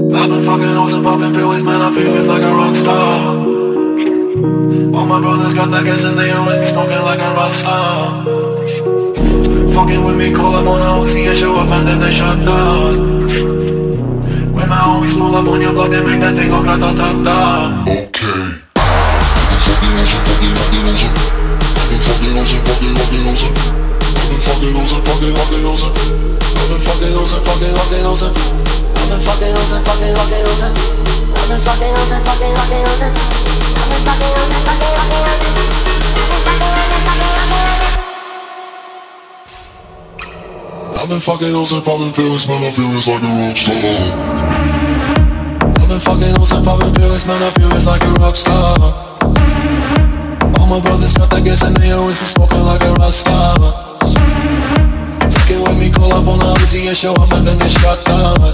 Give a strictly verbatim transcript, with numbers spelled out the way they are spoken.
I've been fucking hoes and popping pills, man, I feel it's like a rock star. All my brothers got that gas and they always be smoking like a rock star. Fucking with me, call up on a O C and show up and then they shut down. When my homies pull up on your block, they make that thing go grata-ta-ta. Okay. Fucking losing, fucking fucking losing. I've been fucking losing, fucking fucking losing. I've been fucking losing, fucking fucking losing. I've been fucking losing, fucking fucking losing. I've been fucking losing, fucking fucking losing. I've been fucking losing, fucking fucking losing. I've been fucking losing, fucking fucking losing. I've been fucking losing, popping pills, man, I feel it's like a rock star. I've been fucking losing, popping pills, man, I feel it's like a rock star. All my brothers got that gas and they always be smoking like a rock star. Fucking with me, call up on the O C and show up and then they shut down.